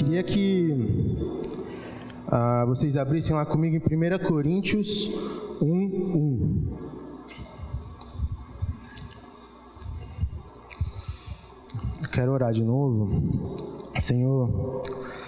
Queria que vocês abrissem lá comigo em 1 Coríntios 1:1. Eu quero orar de novo. Senhor,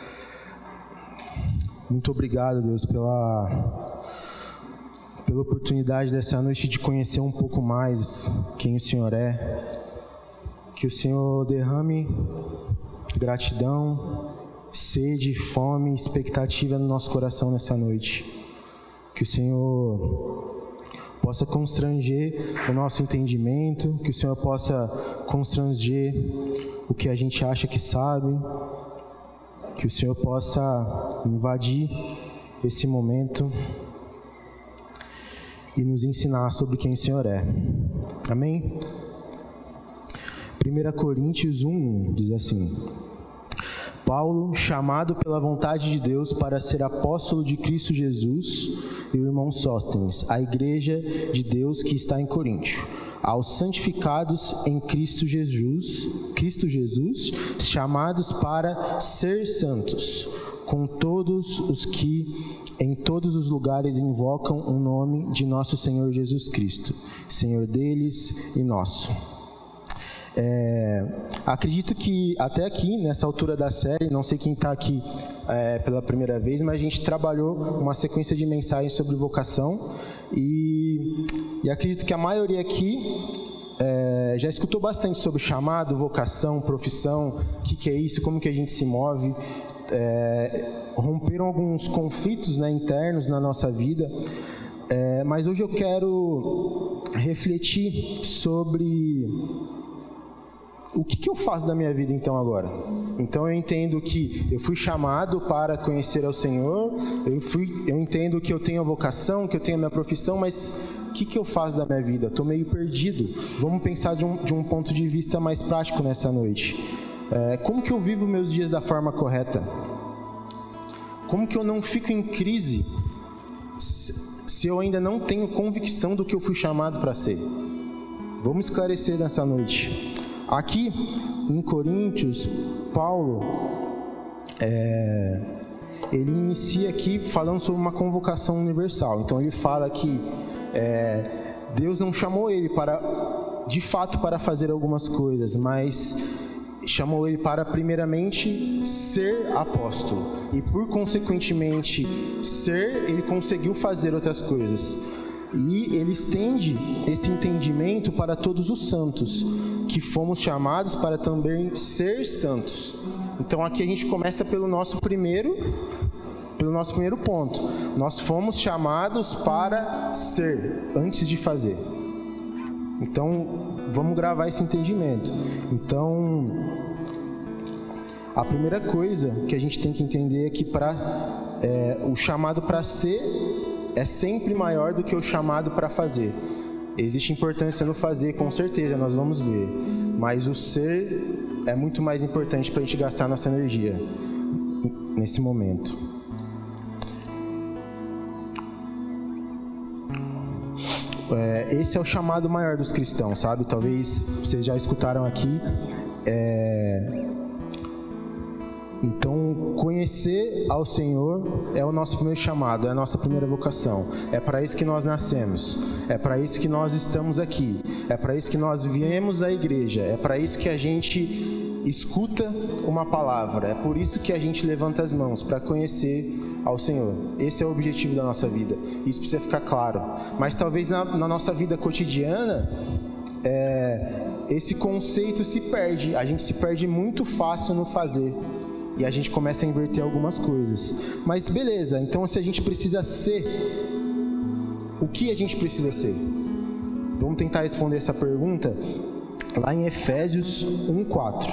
muito obrigado, Deus, pela oportunidade dessa noite de conhecer um pouco mais quem o Senhor é. Que o Senhor derrame gratidão, sede, fome, expectativa no nosso coração nessa noite. Que o Senhor possa constranger o nosso entendimento, que o Senhor possa constranger o que a gente acha que sabe, que o Senhor possa invadir esse momento e nos ensinar sobre quem o Senhor é. Amém? 1 Coríntios 1 diz assim: Paulo, chamado pela vontade de Deus para ser apóstolo de Cristo Jesus, e o irmão Sóstenes, a igreja de Deus que está em Coríntio, aos santificados em Cristo Jesus, chamados para ser santos, com todos os que em todos os lugares invocam o nome de nosso Senhor Jesus Cristo, Senhor deles e nosso. Acredito que até aqui, nessa altura da série, não sei quem está aqui pela primeira vez, mas a gente trabalhou uma sequência de mensagens sobre vocação e acredito que a maioria aqui já escutou bastante sobre chamado, vocação, profissão, o que é isso, como que a gente se move. Romperam alguns conflitos, internos na nossa vida, mas hoje eu quero refletir sobre o que eu faço da minha vida então agora. Então eu entendo que eu fui chamado para conhecer ao Senhor, eu entendo que eu tenho a vocação, que eu tenho a minha profissão, mas o que eu faço da minha vida? Estou meio perdido. Vamos pensar de um ponto de vista mais prático nessa noite. Como que eu vivo meus dias da forma correta? Como que eu não fico em crise se eu ainda não tenho convicção do que eu fui chamado para ser? Vamos esclarecer nessa noite. Aqui em Coríntios, Paulo, ele inicia aqui falando sobre uma convocação universal. Então ele fala que Deus não chamou ele de fato para fazer algumas coisas, mas chamou ele para primeiramente ser apóstolo. E por consequentemente ele conseguiu fazer outras coisas. E ele estende esse entendimento para todos os santos, que fomos chamados para também ser santos. Então aqui a gente começa pelo nosso primeiro ponto. Nós fomos chamados para ser, antes de fazer. Então vamos gravar esse entendimento. Então a primeira coisa que a gente tem que entender é que o chamado para ser é sempre maior do que o chamado para fazer. Existe importância no fazer, com certeza, nós vamos ver. Mas o ser é muito mais importante para a gente gastar nossa energia nesse momento. Esse é o chamado maior dos cristãos, sabe? Talvez vocês já escutaram aqui. Então, conhecer ao Senhor é o nosso primeiro chamado, é a nossa primeira vocação. É para isso que nós nascemos, é para isso que nós estamos aqui, é para isso que nós viemos à igreja, é para isso que a gente escuta uma palavra, é por isso que a gente levanta as mãos, para conhecer ao Senhor. Esse é o objetivo da nossa vida, isso precisa ficar claro. Mas talvez na nossa vida cotidiana, esse conceito se perde, a gente se perde muito fácil no fazer. E a gente começa a inverter algumas coisas. Mas beleza, então se a gente precisa ser, o que a gente precisa ser? Vamos tentar responder essa pergunta lá em Efésios 1:4.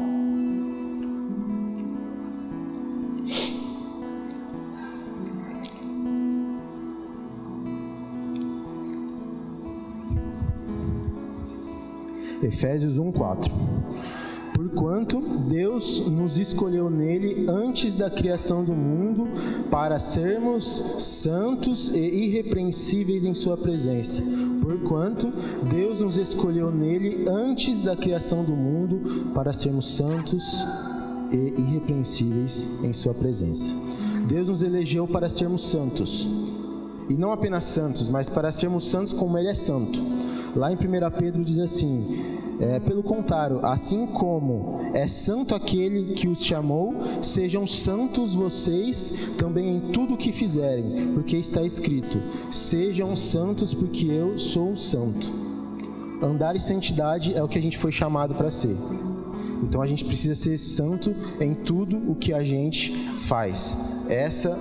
Efésios 1:4. Porquanto Deus nos escolheu nele antes da criação do mundo para sermos santos e irrepreensíveis em sua presença. Porquanto Deus nos escolheu nele antes da criação do mundo para sermos santos e irrepreensíveis em sua presença. Deus nos elegeu para sermos santos. E não apenas santos, mas para sermos santos como Ele é santo. Lá em 1 Pedro diz assim: pelo contrário, assim como é santo aquele que os chamou, sejam santos vocês também em tudo o que fizerem, porque está escrito: sejam santos porque eu sou santo. Andar em santidade é o que a gente foi chamado para ser. Então a gente precisa ser santo em tudo o que a gente faz. Essa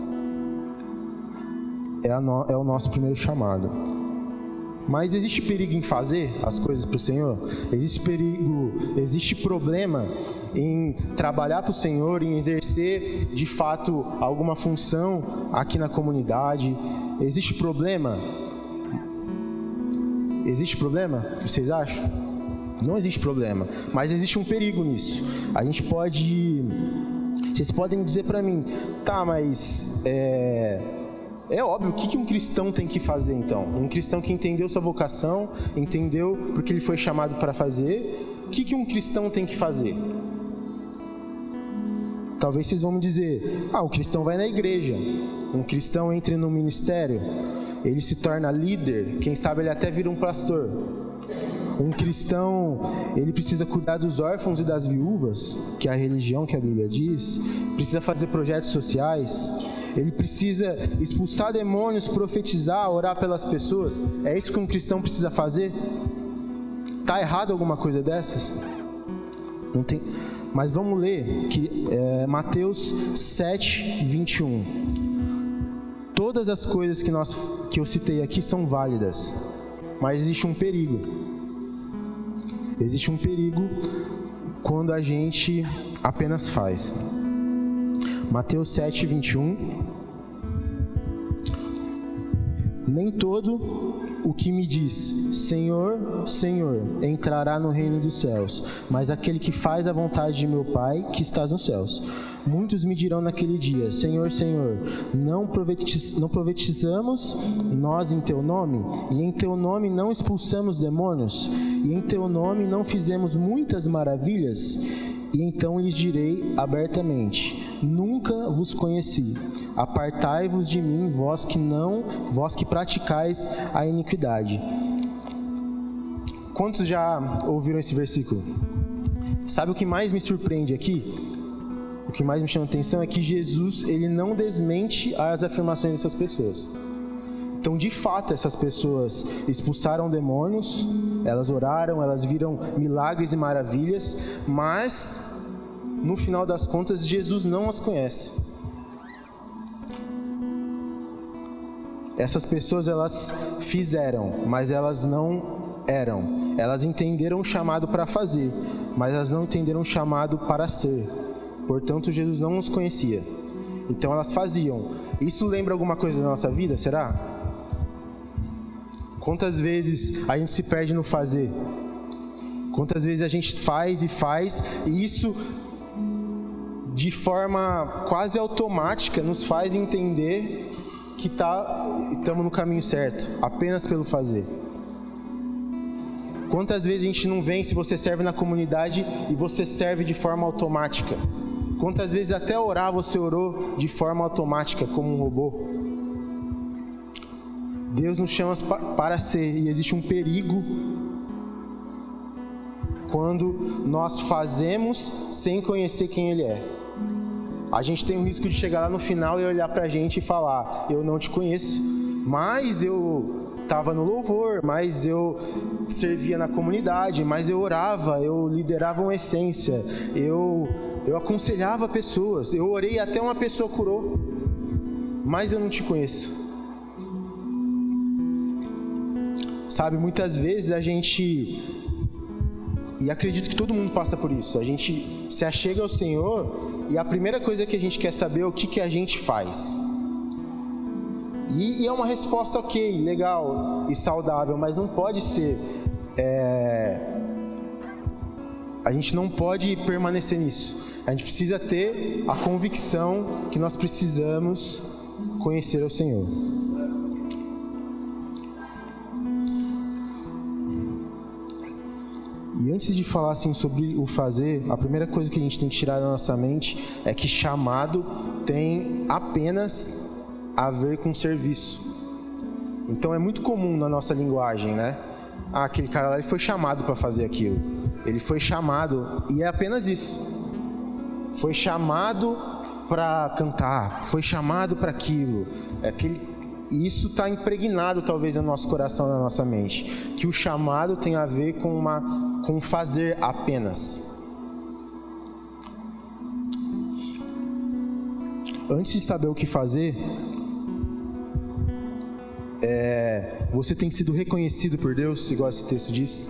é o nosso primeiro chamado. Mas existe perigo em fazer as coisas para o Senhor? Existe perigo, existe problema em trabalhar para o Senhor, em exercer de fato alguma função aqui na comunidade? Existe problema? Existe problema? Vocês acham? Não existe problema, mas existe um perigo nisso. A gente pode... Vocês podem dizer para mim, tá, mas... É óbvio, o que um cristão tem que fazer então? Um cristão que entendeu sua vocação, entendeu porque ele foi chamado para fazer, o que um cristão tem que fazer? Talvez vocês vão me dizer, o cristão vai na igreja, um cristão entra no ministério, ele se torna líder, quem sabe ele até vira um pastor. Um cristão, ele precisa cuidar dos órfãos e das viúvas, que é a religião que a Bíblia diz, precisa fazer projetos sociais, ele precisa expulsar demônios, profetizar, orar pelas pessoas. É isso que um cristão precisa fazer? Está errado alguma coisa dessas? Não tem. Mas vamos ler Mateus 7, 21. Todas as coisas que eu citei aqui são válidas, mas existe um perigo. Existe um perigo quando a gente apenas faz. Mateus 7, 21. Nem todo o que me diz Senhor, Senhor, entrará no reino dos céus, mas aquele que faz a vontade de meu Pai que estás nos céus. Muitos me dirão naquele dia: Senhor, Senhor, não profetizamos nós em Teu nome? E em Teu nome não expulsamos demônios? E em Teu nome não fizemos muitas maravilhas? E então lhes direi abertamente: nunca vos conheci. Apartai-vos de mim, vós que praticais a iniquidade. Quantos já ouviram esse versículo? Sabe o que mais me surpreende aqui? O que mais me chama a atenção é que Jesus, ele não desmente as afirmações dessas pessoas. Então, de fato, essas pessoas expulsaram demônios, elas oraram, elas viram milagres e maravilhas, mas, no final das contas, Jesus não as conhece. Essas pessoas, elas fizeram, mas elas não eram. Elas entenderam o chamado para fazer, mas elas não entenderam o chamado para ser. Portanto, Jesus não os conhecia. Então, elas faziam. Isso lembra alguma coisa da nossa vida, será? Quantas vezes a gente se perde no fazer? Quantas vezes a gente faz, e isso, de forma quase automática, nos faz entender que estamos no caminho certo, apenas pelo fazer. Quantas vezes a gente não vem se você serve na comunidade e você serve de forma automática? Quantas vezes até orar você orou de forma automática, como um robô? Deus nos chama para ser, e existe um perigo quando nós fazemos sem conhecer quem Ele é. A gente tem o risco de chegar lá no final e olhar pra gente e falar: eu não te conheço, mas eu estava no louvor, mas eu servia na comunidade, mas eu orava, eu liderava uma essência, eu aconselhava pessoas, eu orei até uma pessoa curou, mas eu não te conheço. Sabe, muitas vezes a gente, e acredito que todo mundo passa por isso, a gente se achega ao Senhor e a primeira coisa que a gente quer saber é o que a gente faz. E é uma resposta ok, legal e saudável, mas não pode ser. A gente não pode permanecer nisso. A gente precisa ter a convicção que nós precisamos conhecer o Senhor. E antes de falar assim sobre o fazer, a primeira coisa que a gente tem que tirar da nossa mente é que chamado tem apenas a ver com serviço. Então é muito comum na nossa linguagem, né? Aquele cara lá, ele foi chamado para fazer aquilo. Ele foi chamado, e é apenas isso. Foi chamado para cantar, foi chamado para aquilo. E isso está impregnado talvez no nosso coração, na nossa mente, que o chamado tem a ver com fazer apenas. Antes de saber o que fazer, você tem sido reconhecido por Deus, igual esse texto diz.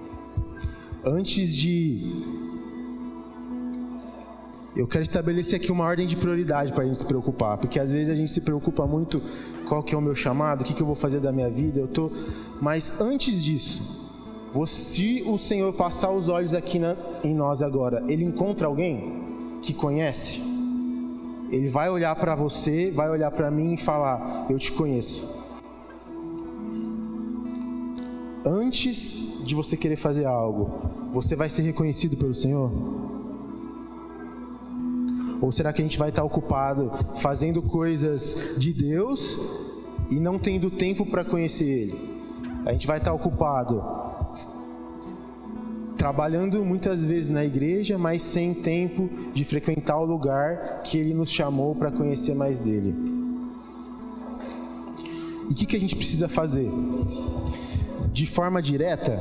Eu quero estabelecer aqui uma ordem de prioridade para a gente se preocupar, porque às vezes a gente se preocupa muito qual que é o meu chamado, o que eu vou fazer da minha vida, mas antes disso, se o Senhor passar os olhos aqui em nós agora, Ele encontra alguém que conhece, Ele vai olhar para você, vai olhar para mim e falar, eu te conheço. Antes de você querer fazer algo, você vai ser reconhecido pelo Senhor? Ou será que a gente vai estar ocupado fazendo coisas de Deus e não tendo tempo para conhecer Ele? A gente vai estar ocupado trabalhando muitas vezes na igreja, mas sem tempo de frequentar o lugar que Ele nos chamou para conhecer mais dEle. E o que a gente precisa fazer? De forma direta,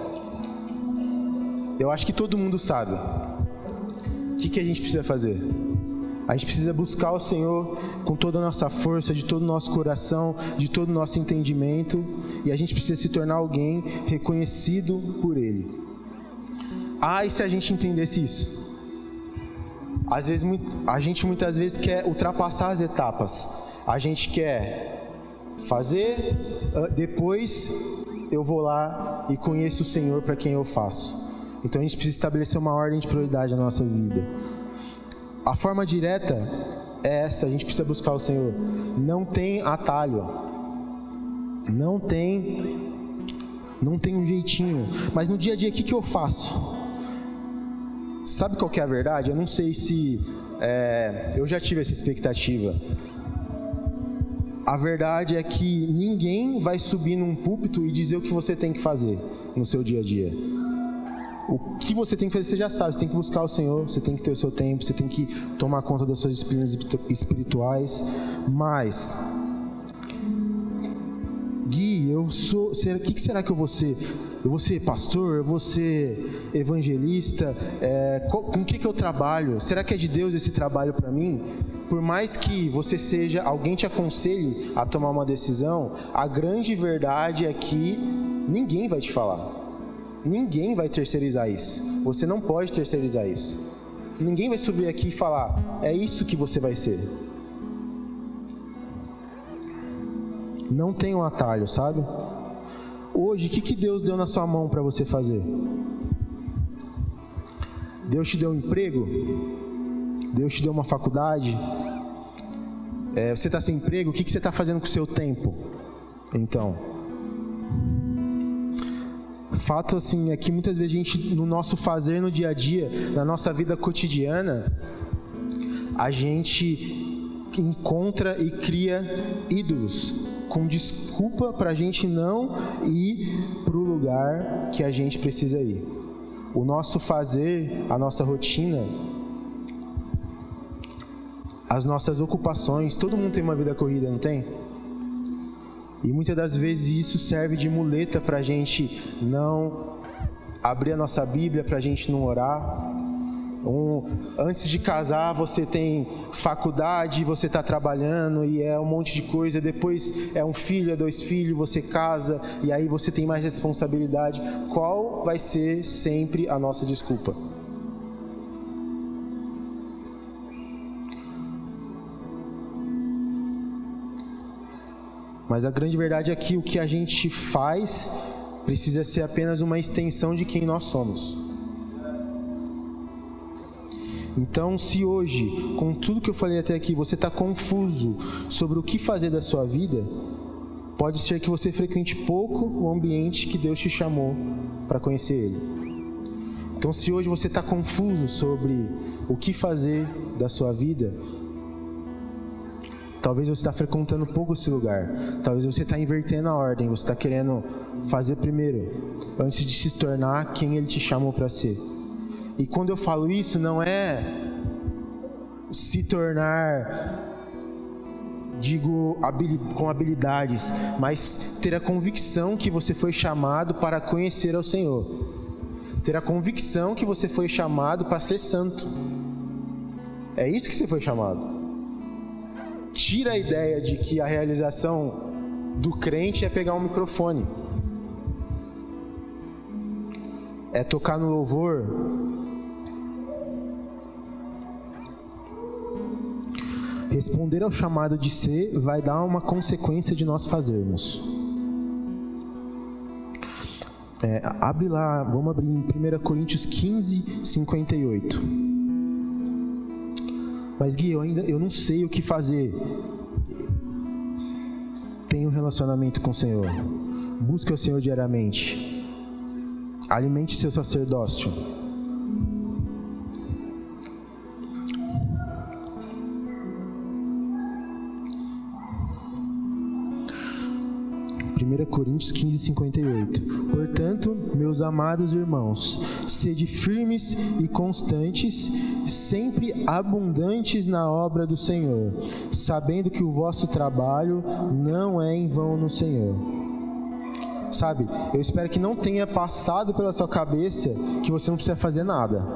eu acho que todo mundo sabe. O que a gente precisa fazer? A gente precisa buscar o Senhor com toda a nossa força, de todo o nosso coração, de todo o nosso entendimento, e a gente precisa se tornar alguém reconhecido por Ele. E se a gente entendesse isso? Às vezes, a gente muitas vezes quer ultrapassar as etapas. A gente quer fazer, depois eu vou lá e conheço o Senhor para quem eu faço. Então a gente precisa estabelecer uma ordem de prioridade na nossa vida. A forma direta é essa, a gente precisa buscar o Senhor. Não tem atalho. Não tem um jeitinho. Mas no dia a dia, o que eu faço? Sabe qual que é a verdade? Eu não sei se... eu já tive essa expectativa. A verdade é que ninguém vai subir num púlpito e dizer o que você tem que fazer no seu dia a dia. O que você tem que fazer, você já sabe. Você tem que buscar o Senhor, você tem que ter o seu tempo, você tem que tomar conta das suas disciplinas espirituais. Mas, Gui, o que será que eu vou ser? Eu vou ser pastor? Eu vou ser evangelista? Com o que eu trabalho? Será que é de Deus esse trabalho para mim? Por mais que alguém te aconselhe a tomar uma decisão, a grande verdade é que ninguém vai te falar. Ninguém vai terceirizar isso. Você não pode terceirizar isso. Ninguém vai subir aqui e falar, é isso que você vai ser. Não tem um atalho, sabe? Hoje, o que Deus deu na sua mão para você fazer? Deus te deu um emprego? Deus te deu uma faculdade? Você está sem emprego? O que você está fazendo com o seu tempo? Então... Fato assim é que muitas vezes a gente, no nosso fazer no dia a dia, na nossa vida cotidiana, a gente encontra e cria ídolos com desculpa para a gente não ir para o lugar que a gente precisa ir. O nosso fazer, a nossa rotina, as nossas ocupações, todo mundo tem uma vida corrida, não tem? E muitas das vezes isso serve de muleta para a gente não abrir a nossa Bíblia, para a gente não orar. Antes de casar, você tem faculdade, você está trabalhando e é um monte de coisa. Depois é um filho, é 2 filhos, você casa e aí você tem mais responsabilidade. Qual vai ser sempre a nossa desculpa? Mas a grande verdade é que o que a gente faz precisa ser apenas uma extensão de quem nós somos. Então, se hoje, com tudo que eu falei até aqui, você está confuso sobre o que fazer da sua vida, pode ser que você frequente pouco o ambiente que Deus te chamou para conhecer Ele. Então, se hoje você está confuso sobre o que fazer da sua vida, talvez você está frequentando pouco esse lugar. Talvez você está invertendo a ordem. Você está querendo fazer primeiro, antes de se tornar quem Ele te chamou para ser. E quando eu falo isso, não é se tornar, digo, com habilidades, mas ter a convicção que você foi chamado para conhecer ao Senhor. Ter a convicção que você foi chamado para ser santo. É isso que você foi chamado. Tira a ideia de que a realização do crente é pegar um microfone, é tocar no louvor. Responder ao chamado de ser vai dar uma consequência de nós fazermos. Abre lá, vamos abrir em 1 Coríntios 15, 58. Mas Gui, eu não sei o que fazer. Tenha um relacionamento com o Senhor. Busque o Senhor diariamente. Alimente seu sacerdócio. 1 Coríntios 15, 58. Portanto, meus amados irmãos, sede firmes e constantes, sempre abundantes na obra do Senhor, sabendo que o vosso trabalho não é em vão no Senhor. Sabe, eu espero que não tenha passado pela sua cabeça que você não precisa fazer nada.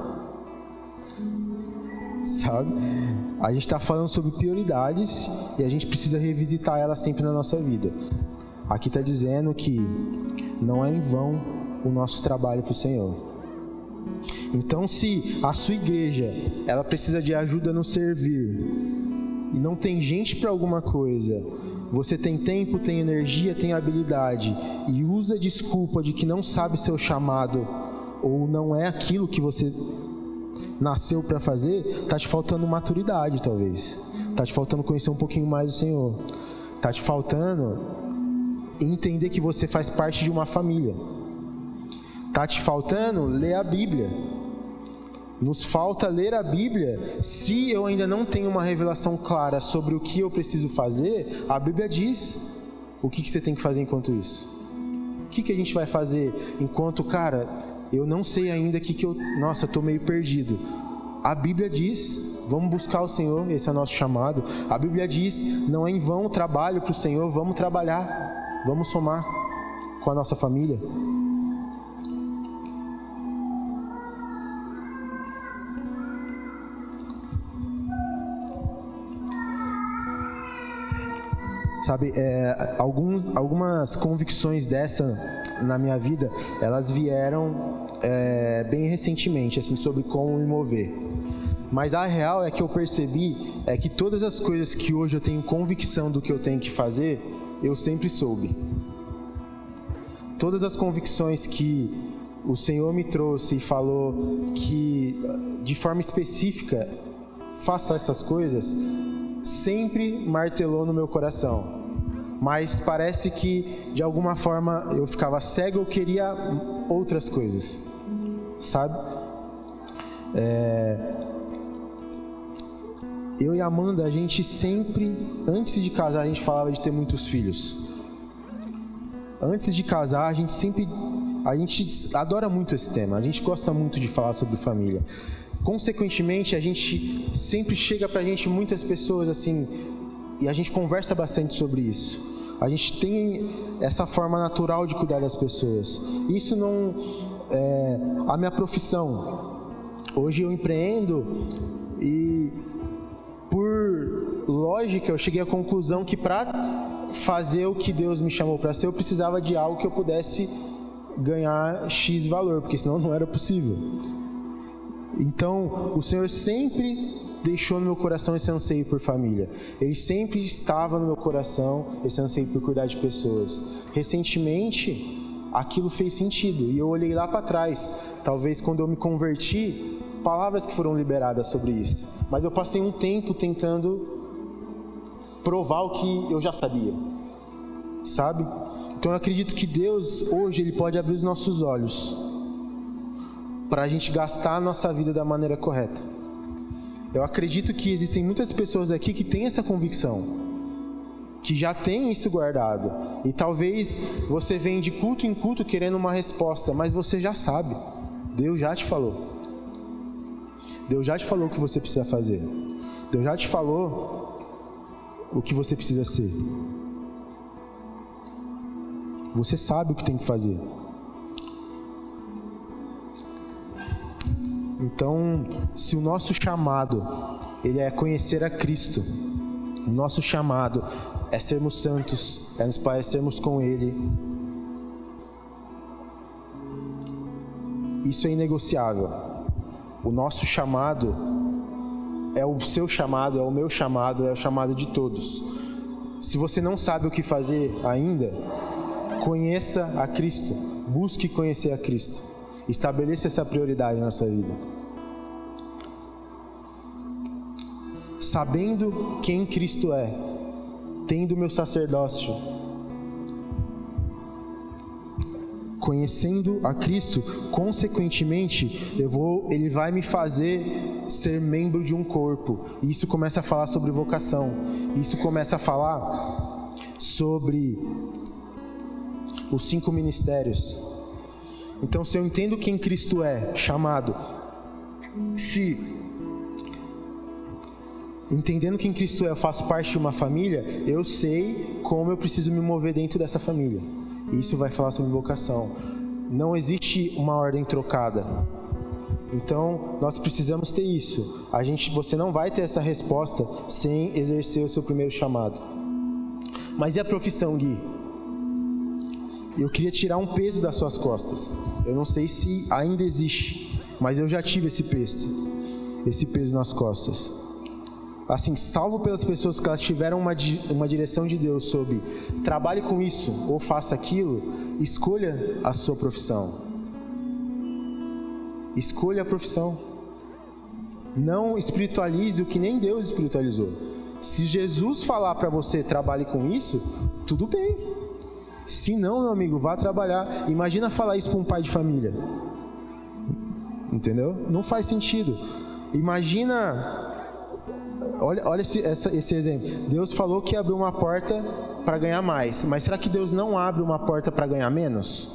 Sabe? A gente está falando sobre prioridades e a gente precisa revisitar elas sempre na nossa vida. Aqui está dizendo que não é em vão o nosso trabalho para o Senhor. Então, se a sua igreja ela precisa de ajuda no servir e não tem gente para alguma coisa, você tem tempo, tem energia, tem habilidade e usa a desculpa de que não sabe seu chamado ou não é aquilo que você nasceu para fazer, está te faltando maturidade, talvez. Está te faltando conhecer um pouquinho mais do Senhor. Está te faltando entender que você faz parte de uma família. Está te faltando ler a Bíblia. Nos falta ler a Bíblia. Se eu ainda não tenho uma revelação clara sobre o que eu preciso fazer, a Bíblia diz o que você tem que fazer enquanto isso. O que a gente vai fazer enquanto, cara, eu não sei ainda nossa, estou meio perdido. A Bíblia diz, vamos buscar o Senhor, esse é o nosso chamado. A Bíblia diz, não é em vão o trabalho para o Senhor, vamos trabalhar, vamos somar com a nossa família. Sabe, algumas convicções dessa na minha vida, elas vieram bem recentemente, assim, sobre como me mover. Mas a real é que eu percebi que todas as coisas que hoje eu tenho convicção do que eu tenho que fazer, eu sempre soube. Todas as convicções que o Senhor me trouxe e falou que, de forma específica, faça essas coisas, sempre martelou no meu coração. Mas parece que, de alguma forma, eu ficava cego, eu queria outras coisas, sabe? Eu e a Amanda, a gente sempre, antes de casar, a gente falava de ter muitos filhos. Antes de casar, a gente adora muito esse tema, a gente gosta muito de falar sobre família. Consequentemente, a gente sempre chega pra gente muitas pessoas assim, e a gente conversa bastante sobre isso. A gente tem essa forma natural de cuidar das pessoas. Isso não é a minha profissão. Hoje eu empreendo e, por lógica, eu cheguei à conclusão que para fazer o que Deus me chamou para ser, eu precisava de algo que eu pudesse ganhar X valor, porque senão não era possível. Então, o Senhor sempre deixou no meu coração esse anseio por família. Ele sempre estava no meu coração, esse anseio por cuidar de pessoas. Recentemente, aquilo fez sentido. E eu olhei lá para trás, talvez quando eu me converti, palavras que foram liberadas sobre isso. Mas eu passei um tempo tentando provar o que eu já sabia. Sabe? Então eu acredito que Deus, hoje, Ele pode abrir os nossos olhos para a gente gastar a nossa vida da maneira correta. Eu acredito que existem muitas pessoas aqui que têm essa convicção, que já tem isso guardado. E talvez você venha de culto em culto querendo uma resposta, mas você já sabe. Deus já te falou. Deus já te falou o que você precisa fazer. Deus já te falou o que você precisa ser. Você sabe o que tem que fazer. Então, se o nosso chamado ele é conhecer a Cristo, o nosso chamado é sermos santos, é nos parecermos com Ele, isso é inegociável. O nosso chamado é o seu chamado, é o meu chamado, é o chamado de todos. Se você não sabe o que fazer ainda, conheça a Cristo, busque conhecer a Cristo, estabeleça essa prioridade na sua vida. Sabendo quem Cristo é, tendo o meu sacerdócio, conhecendo a Cristo, consequentemente, Ele vai me fazer ser membro de um corpo. E isso começa a falar sobre vocação. Isso começa a falar sobre os 5 ministérios. Então, se eu entendo quem Cristo é, chamado, entendendo quem Cristo é, eu faço parte de uma família, eu sei como eu preciso me mover dentro dessa família. Isso vai falar sobre vocação. Não existe uma ordem trocada. Então, nós precisamos ter isso. Você não vai ter essa resposta sem exercer o seu primeiro chamado. Mas e a profissão, Gui? Eu queria tirar um peso das suas costas. Eu não sei se ainda existe, mas eu já tive esse peso nas costas. Assim, salvo pelas pessoas que elas tiveram uma direção de Deus sobre trabalhe com isso ou faça aquilo, escolha a sua profissão. Escolha a profissão. Não espiritualize o que nem Deus espiritualizou. Se Jesus falar para você trabalhe com isso, tudo bem. Se não, meu amigo, vá trabalhar. Imagina falar isso para um pai de família. Entendeu? Não faz sentido. Imagina... Olha esse exemplo. Deus falou que abriu uma porta para ganhar mais. Mas será que Deus não abre uma porta para ganhar menos?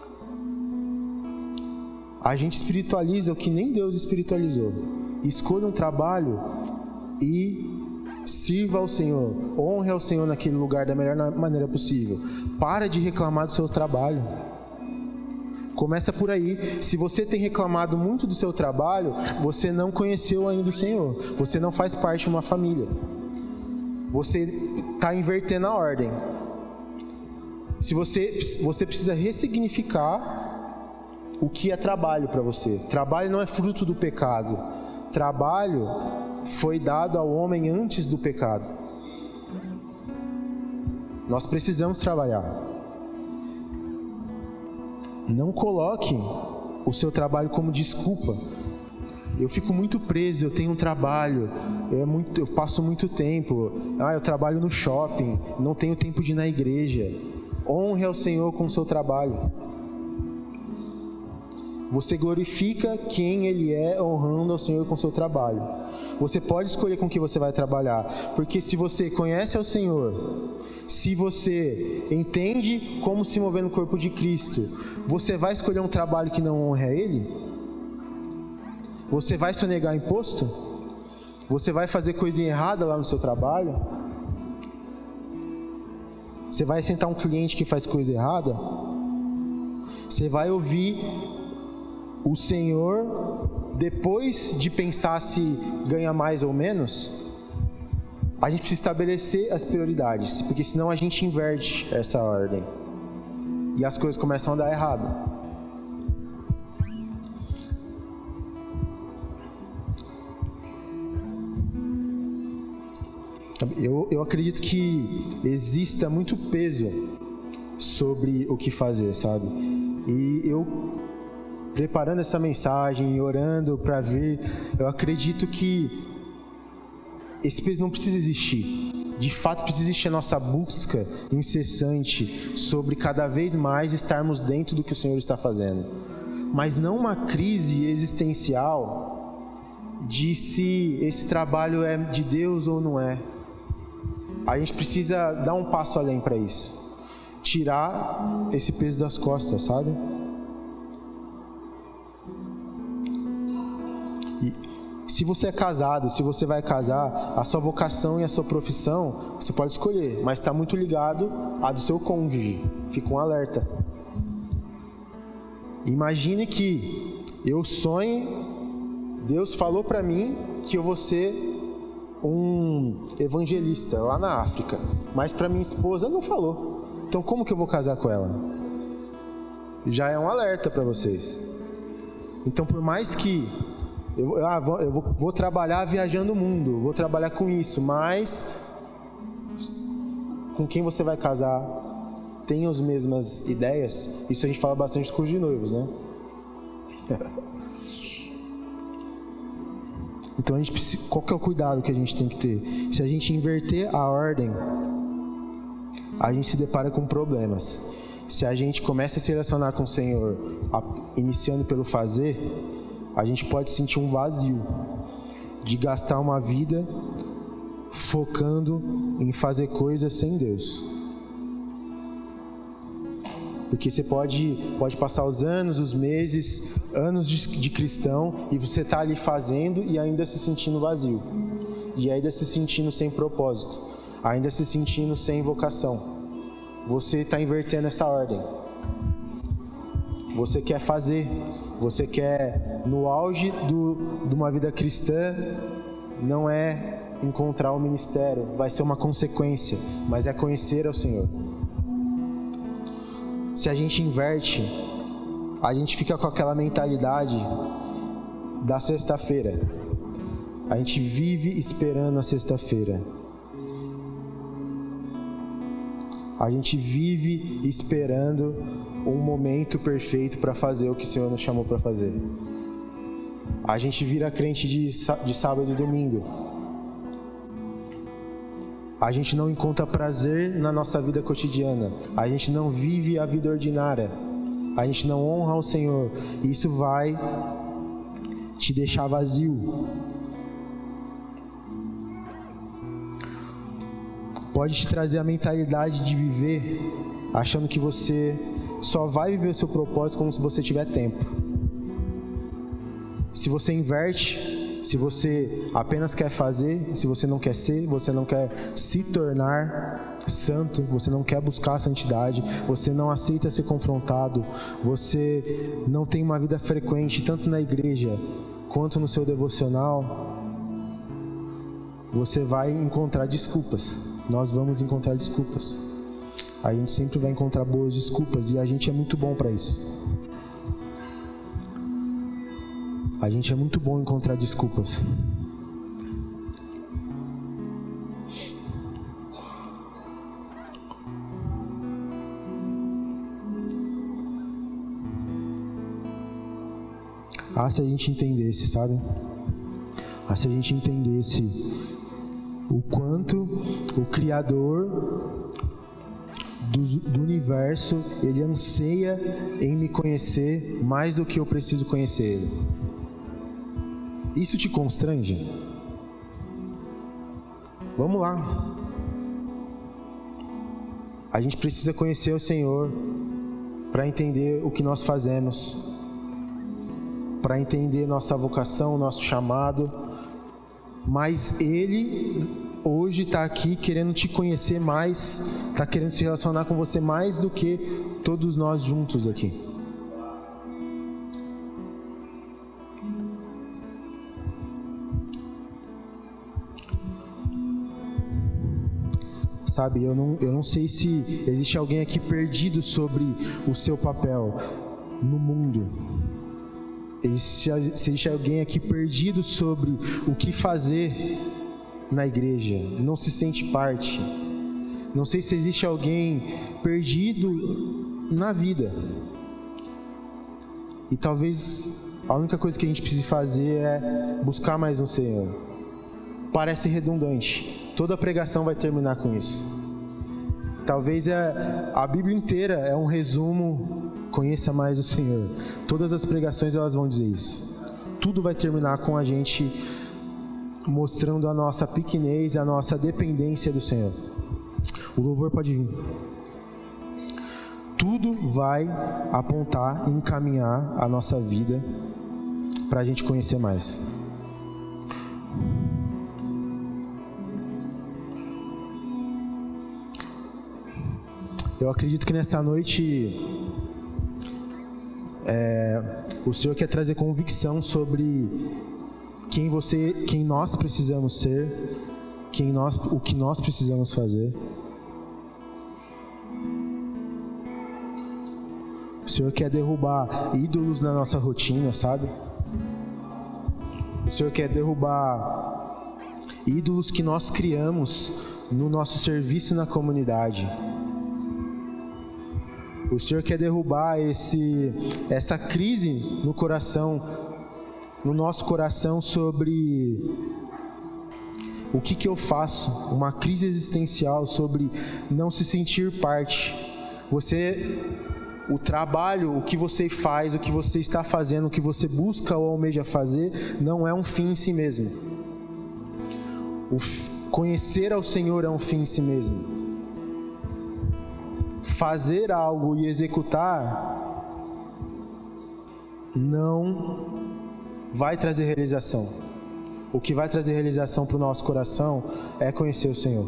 A gente espiritualiza o que nem Deus espiritualizou. Escolha um trabalho e sirva ao Senhor. Honre ao Senhor naquele lugar da melhor maneira possível. Para de reclamar do seu trabalho. Começa por aí. Se você tem reclamado muito do seu trabalho, você não conheceu ainda o Senhor. Você não faz parte de uma família. Você está invertendo a ordem. Se você precisa ressignificar o que é trabalho para você. Trabalho não é fruto do pecado. Trabalho foi dado ao homem antes do pecado. Nós precisamos trabalhar. Não coloque o seu trabalho como desculpa. Eu fico muito preso, eu tenho um trabalho, eu passo muito tempo, eu trabalho no shopping, não tenho tempo de ir na igreja. Honre ao Senhor com o seu trabalho. Você glorifica quem Ele é honrando ao Senhor com o seu trabalho. Você pode escolher com que você vai trabalhar, porque se você conhece ao Senhor, se você entende como se mover no corpo de Cristo, você vai escolher um trabalho que não honre a Ele? Você vai sonegar imposto? Você vai fazer coisa errada lá no seu trabalho? Você vai sentar um cliente que faz coisa errada? Você vai ouvir o Senhor depois de pensar se ganha mais ou menos? A gente precisa estabelecer as prioridades, porque senão a gente inverte essa ordem e as coisas começam a dar errado. Eu acredito que exista muito peso sobre o que fazer, sabe? E eu, preparando essa mensagem e orando para vir, eu acredito que esse peso não precisa existir. De fato, precisa existir a nossa busca incessante sobre cada vez mais estarmos dentro do que o Senhor está fazendo. mas não uma crise existencial de se esse trabalho é de Deus ou não é. A gente precisa dar um passo além para isso. Tirar esse peso das costas, sabe? E se você é casado, se você vai casar, a sua vocação e a sua profissão, você pode escolher, mas está muito ligado à do seu cônjuge. Fica um alerta. Imagine que eu sonho, Deus falou para mim que eu vou ser um evangelista lá na África, mas para minha esposa não falou. Então como que eu vou casar com ela? Já é um alerta para vocês. Então por mais que eu vou trabalhar viajando o mundo, vou trabalhar com isso, mas com quem você vai casar tem as mesmas ideias? Isso a gente fala bastante do curso de noivos, né? Então a gente precisa, qual que é o cuidado que a gente tem que ter? Se a gente inverter a ordem, a gente se depara com problemas. Se a gente começa a se relacionar com o Senhor, iniciando pelo fazer, a gente pode sentir um vazio de gastar uma vida focando em fazer coisas sem Deus. Porque você pode passar os anos, os meses, anos de cristão, e você está ali fazendo e ainda se sentindo vazio. E ainda se sentindo sem propósito. Ainda se sentindo sem vocação. Você está invertendo essa ordem. Você quer fazer. Você quer, no auge de uma vida cristã, não é encontrar o ministério. Vai ser uma consequência, mas é conhecer ao Senhor. Se a gente inverte, a gente fica com aquela mentalidade da sexta-feira. A gente vive esperando a sexta-feira. A gente vive esperando um momento perfeito para fazer o que o Senhor nos chamou para fazer. A gente vira crente de sábado e domingo. A gente não encontra prazer na nossa vida cotidiana. A gente não vive a vida ordinária. A gente não honra o Senhor. E isso vai te deixar vazio. Pode te trazer a mentalidade de viver achando que você só vai viver o seu propósito como se você tiver tempo. Se você inverte, se você apenas quer fazer, se você não quer ser, você não quer se tornar santo, você não quer buscar a santidade, você não aceita ser confrontado, você não tem uma vida frequente, tanto na igreja quanto no seu devocional, você vai encontrar desculpas. Nós vamos encontrar desculpas. A gente sempre vai encontrar boas desculpas e a gente é muito bom para isso. A gente é muito bom em encontrar desculpas. Se a gente entendesse, sabe? Se a gente entendesse o quanto o Criador do universo, Ele anseia em me conhecer mais do que eu preciso conhecer Ele. Isso te constrange? Vamos lá. A gente precisa conhecer o Senhor para entender o que nós fazemos, para entender nossa vocação, nosso chamado. Mas Ele hoje está aqui querendo te conhecer mais, está querendo se relacionar com você mais do que todos nós juntos aqui. Sabe, eu não sei se existe alguém aqui perdido sobre o seu papel no mundo. Se existe alguém aqui perdido sobre o que fazer na igreja, não se sente parte. Não sei se existe alguém perdido na vida. E talvez a única coisa que a gente precise fazer é buscar mais um Senhor. Parece redundante. Toda a pregação vai terminar com isso. Talvez a Bíblia inteira é um resumo conheça mais o Senhor. Todas as pregações elas vão dizer isso. Tudo vai terminar com a gente mostrando a nossa pequenez, a nossa dependência do Senhor. O louvor pode vir. Tudo vai apontar e encaminhar a nossa vida para a gente conhecer mais. Eu acredito que nessa noite o Senhor quer trazer convicção sobre quem nós precisamos ser, o que nós precisamos fazer. O Senhor quer derrubar ídolos na nossa rotina, sabe? O Senhor quer derrubar ídolos que nós criamos no nosso serviço na comunidade. O Senhor quer derrubar essa crise no nosso coração sobre o que eu faço, uma crise existencial sobre não se sentir parte. O trabalho, o que você faz, o que você está fazendo, o que você busca ou almeja fazer, não é um fim em si mesmo. Conhecer ao Senhor é um fim em si mesmo. Fazer algo e executar não vai trazer realização. O que vai trazer realização para o nosso coração é conhecer o Senhor.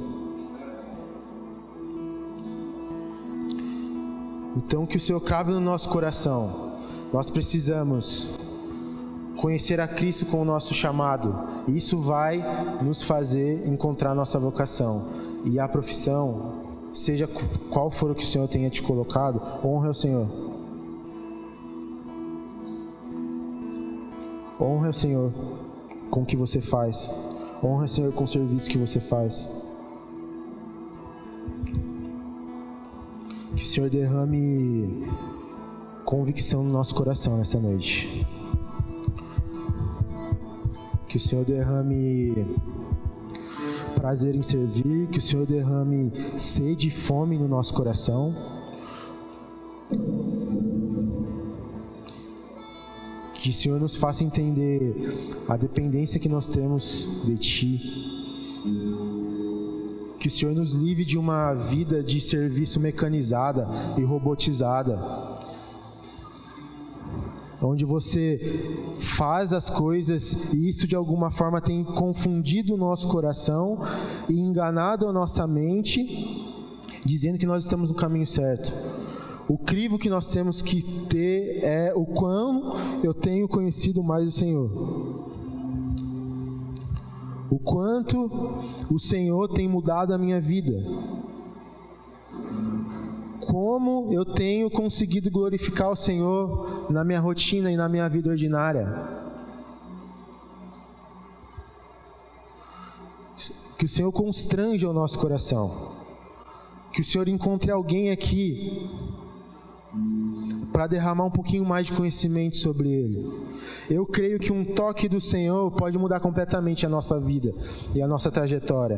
Então, que o Senhor crave no nosso coração. Nós precisamos conhecer a Cristo com o nosso chamado. Isso vai nos fazer encontrar a nossa vocação. E a profissão, seja qual for o que o Senhor tenha te colocado, honre ao Senhor. Honre ao Senhor com o que você faz. Honre ao Senhor com o serviço que você faz. Que o Senhor derrame convicção no nosso coração nessa noite. Que o Senhor derrame prazer em servir. Que o Senhor derrame sede e fome no nosso coração. Que o Senhor nos faça entender a dependência que nós temos de Ti. Que o Senhor nos livre de uma vida de serviço mecanizada e robotizada, onde você faz as coisas e isso de alguma forma tem confundido o nosso coração e enganado a nossa mente, dizendo que nós estamos no caminho certo. O crivo que nós temos que ter é o quão eu tenho conhecido mais o Senhor. O quanto o Senhor tem mudado a minha vida. Como eu tenho conseguido glorificar o Senhor na minha rotina e na minha vida ordinária. Que o Senhor constranja o nosso coração. Que o Senhor encontre alguém aqui para derramar um pouquinho mais de conhecimento sobre Ele. Eu creio que um toque do Senhor pode mudar completamente a nossa vida e a nossa trajetória.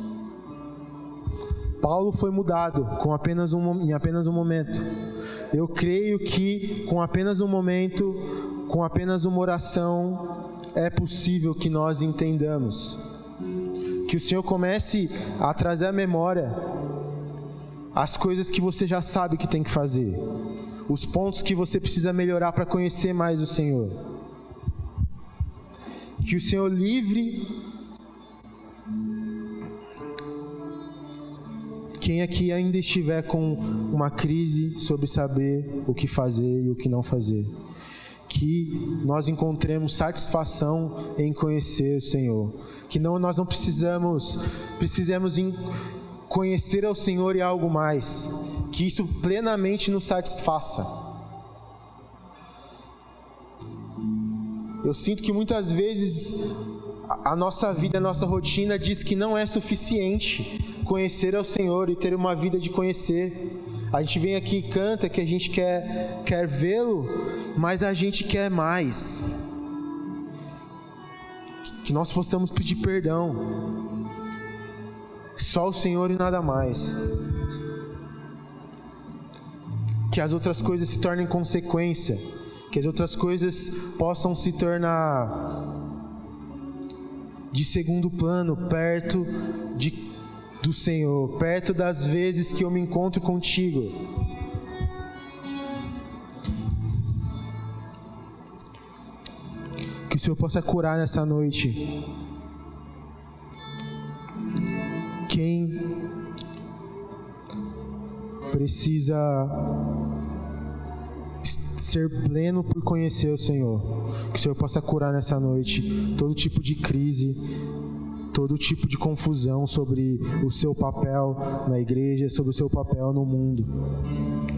Paulo foi mudado em apenas um momento. Eu creio que com apenas um momento, com apenas uma oração, é possível que nós entendamos. Que o Senhor comece a trazer à memória as coisas que você já sabe que tem que fazer. Os pontos que você precisa melhorar para conhecer mais o Senhor. Que o Senhor livre quem aqui ainda estiver com uma crise sobre saber o que fazer e o que não fazer. Que nós encontremos satisfação em conhecer o Senhor. Que nós não precisamos conhecer ao Senhor e algo mais. Que isso plenamente nos satisfaça. Eu sinto que muitas vezes a nossa vida, a nossa rotina diz que não é suficiente conhecer ao Senhor e ter uma vida de conhecer. A gente vem aqui e canta que a gente quer vê-lo, mas a gente quer mais. Que nós possamos pedir perdão. Só o Senhor e nada mais. que as outras coisas se tornem consequência, que as outras coisas possam se tornar de segundo plano, perto do Senhor, perto das vezes que eu me encontro contigo. Que o Senhor possa curar nessa noite quem precisa ser pleno por conhecer o Senhor. Que o Senhor possa curar nessa noite todo tipo de crise, todo tipo de confusão sobre o seu papel na igreja, sobre o seu papel no mundo.